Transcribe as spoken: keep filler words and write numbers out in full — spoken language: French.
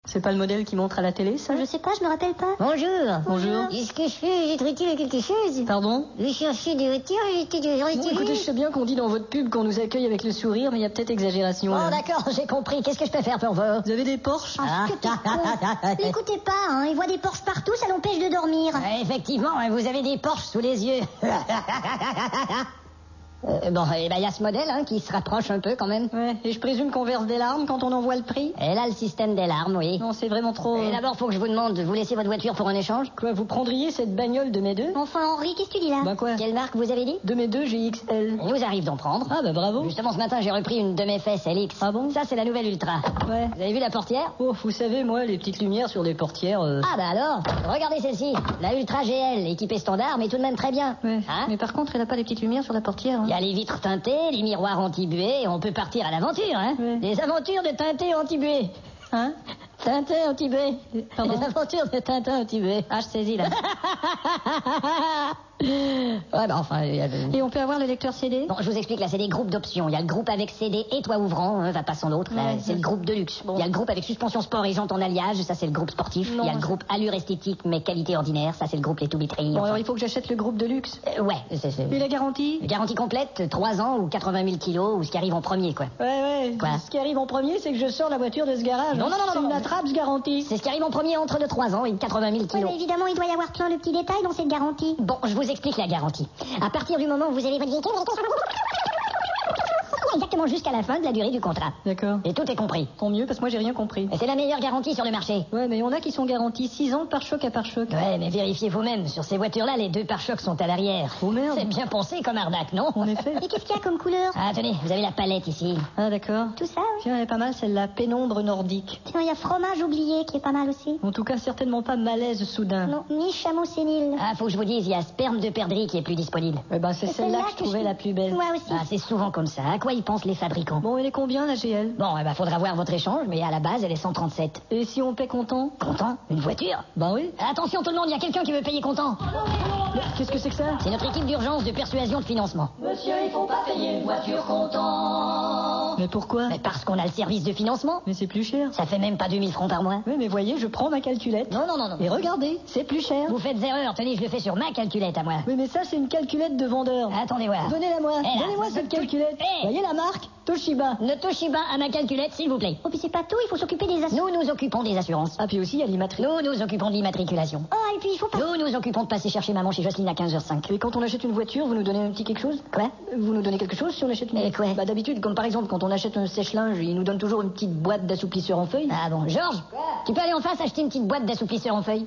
C'est pas le modèle qui montre à la télé, ça? Je sais pas, je me rappelle pas. Bonjour. Bonjour. Est-ce que je peux être utile à quelque chose? Pardon? Vous cherchez des voitures, j'étais de Bon, écoutez, je sais bien qu'on dit dans votre pub qu'on nous accueille avec le sourire, mais il y a peut-être exagération. Bon, là. d'accord, j'ai compris. Qu'est-ce que je peux faire pour vous? Vous avez des Porsche? Ah, que t'es con. L'écoutez pas, hein. Il voit des Porsche partout, ça l'empêche de dormir. Ouais, effectivement, hein, vous avez des Porsche sous les yeux. Euh, bon, et ben il y a ce modèle hein, qui se rapproche un peu quand même. Ouais, et je présume qu'on verse des larmes quand on envoie le prix? Et là, le système des larmes, oui. Non, c'est vraiment trop... Et d'abord, faut que je vous demande, vous laissez votre voiture pour un échange? Quoi, vous prendriez cette bagnole de mes deux? Enfin, Henri, qu'est-ce que tu dis là? Bah quoi? Quelle marque vous avez dit? De mes deux G X L. Il nous arrive d'en prendre. Ah bah bravo. Justement, ce matin, j'ai repris une de mes fesses L X. Ah bon? Ça, c'est la nouvelle Ultra. Ouais. Vous avez vu la portière? Oh, vous savez, moi, les petites lumières sur les portières... euh, Ah bah alors, regardez celle-ci. La Ultra G L, équipée standard, mais tout de même très bien. Ouais. Hein? Mais par contre, elle a pas les petites lumières sur la portière. hein. Il y a les vitres teintées, les miroirs anti-buée, et on peut partir à l'aventure, hein. Ouais. Des aventures de teinté anti-buée. Hein? Teinté anti-buée. Pardon? Les aventures de Tintin anti-buée. Ah, je saisis, là. Ouais, bah enfin... il y a- Et on peut avoir le lecteur C D? Bon, je vous explique, là, c'est des groupes d'options. Il y a le groupe avec C D et toit ouvrant, hein, va pas sans l'autre. Là, Ouais, c'est ouais. le groupe de luxe. Bon. Il y a le groupe avec suspension sport et jantes en alliage, ça c'est le groupe sportif. Non, Il y a le ça- groupe allure esthétique mais qualité ordinaire, ça c'est le groupe les tout vitrines. Bon, enfin. alors il faut que j'achète le groupe de luxe. Euh, ouais, c'est... c'est- Et la garantie? Garantie complète, trois ans ou quatre-vingt mille kilos, ou ce qui arrive en premier, quoi. Ouais, ouais. Quoi? Ce qui arrive en premier, c'est que je sors la voiture de ce garage. Non, non, non, C'est non, une non. attrape, ce garantie. C'est ce qui arrive en premier entre de trois ans et quatre-vingt mille Ouais, kilos. mais évidemment, il doit y avoir plein de petits détails dans cette garantie. Bon, je vous explique la garantie. À partir du moment où vous avez votre véhicule, exactement jusqu'à la fin de la durée du contrat. D'accord. Et tout est compris. Tant mieux, parce que moi, j'ai rien compris. Et c'est la meilleure garantie sur le marché. Ouais, mais on a qui sont garantis six ans par choc à par choc. Ouais, mais vérifiez vous-même. Sur ces voitures-là, les deux pare-chocs sont à l'arrière. Oh merde. C'est bien pensé comme arnaque, non? En effet. Et qu'est-ce qu'il y a comme couleur? Ah, tenez, vous avez la palette ici. Ah, d'accord. Tout ça, oui. Tiens, elle est pas mal, celle-là. Pénombre nordique. Tiens, il y a fromage oublié qui est pas mal aussi. En tout cas, certainement pas malaise soudain. Non, ni chameau sénile. Ah, faut que je vous dise, il y a sperme de perdrix qui est plus disponible. Eh ben, c'est C'est celle-là celle-là que je que trouvais je- la plus belle. Moi aussi. Ah, c'est souvent comme ça. À quoi y pensent les fabricants? Bon, elle est combien, la G L? Bon, eh ben, faudra voir votre échange, mais à la base, elle est cent trente-sept. Et si on paie comptant? Content? Une voiture? Bah oui. Attention tout le monde, il y a quelqu'un qui veut payer content. Qu'est-ce que c'est que ça? C'est notre équipe d'urgence de persuasion de financement. Monsieur, il faut pas payer une voiture comptant. Mais pourquoi? Mais parce qu'on a le service de financement. Mais c'est plus cher. Ça fait même pas deux mille francs par mois. Oui, mais voyez, je prends ma calculette. Non, non, non, non. Et regardez, c'est plus cher. Vous faites erreur, tenez, je le fais sur ma calculette à moi. Oui, mais ça, c'est une calculette de vendeur. Attendez voir. Donnez-la moi. Eh là, Donnez-moi je- cette calculette. Eh. Voyez la marque? Toshiba. Ne Toshiba à ma calculette, s'il vous plaît. Oh, puis c'est pas tout, il faut s'occuper des assurances. Nous nous occupons des assurances. Ah, puis aussi, il y a l'immatriculation. Nous nous occupons de l'immatriculation. Oh, et puis il faut pas... Nous nous occupons de passer chercher maman chez Jocelyne à quinze heures cinq. Et quand on achète une voiture, vous nous donnez un petit quelque chose? Quoi? Vous nous donnez quelque chose si on achète une... Et quoi? Bah d'habitude, comme par exemple, quand on achète un sèche-linge, ils nous donnent toujours une petite boîte d'assouplisseur en feuille. Ah bon, Georges, tu peux aller en face acheter une petite boîte d'assouplisseur en feuille?